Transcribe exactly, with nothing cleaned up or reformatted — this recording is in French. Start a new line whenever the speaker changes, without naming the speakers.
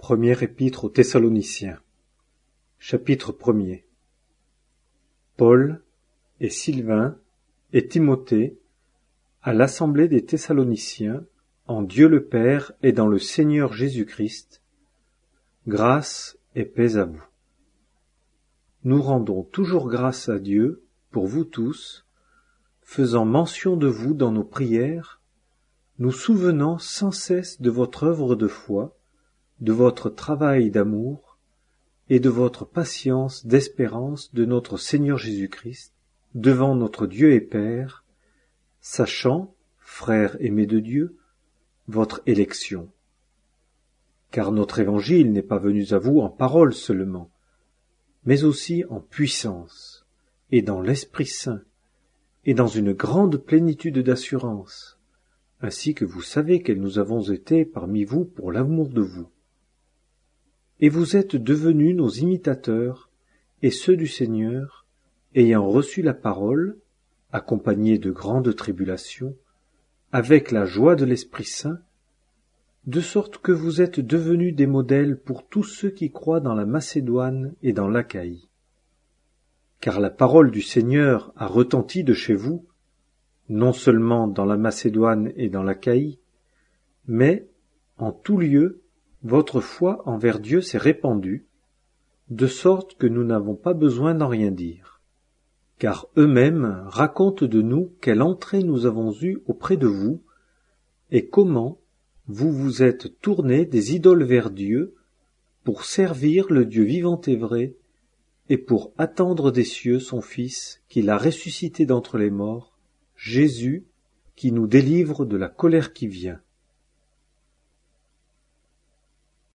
Première épître aux Thessaloniciens. Chapitre premier. Paul et Sylvain et Timothée à l'assemblée des Thessaloniciens, en Dieu le Père et dans le Seigneur Jésus-Christ, grâce et paix à vous. Nous rendons toujours grâce à Dieu pour vous tous, faisant mention de vous dans nos prières, nous souvenant sans cesse de votre œuvre de foi, de votre travail d'amour et de votre patience d'espérance de notre Seigneur Jésus-Christ, devant notre Dieu et Père, sachant, frères aimés de Dieu, votre élection. Car notre évangile n'est pas venu à vous en parole seulement, mais aussi en puissance, et dans l'Esprit Saint, et dans une grande plénitude d'assurance, ainsi que vous savez quels nous avons été parmi vous pour l'amour de vous. Et vous êtes devenus nos imitateurs et ceux du Seigneur, ayant reçu la parole, accompagnée de grandes tribulations, avec la joie de l'Esprit Saint, de sorte que vous êtes devenus des modèles pour tous ceux qui croient dans la Macédoine et dans l'Achaïe. Car la parole du Seigneur a retenti de chez vous, non seulement dans la Macédoine et dans l'Achaïe, mais, en tout lieu, votre foi envers Dieu s'est répandue, de sorte que nous n'avons pas besoin d'en rien dire. Car eux-mêmes racontent de nous quelle entrée nous avons eue auprès de vous, et comment vous vous êtes tournés des idoles vers Dieu, pour servir le Dieu vivant et vrai, et pour attendre des cieux son Fils, qu'il a ressuscité d'entre les morts, Jésus, qui nous délivre de la colère qui vient.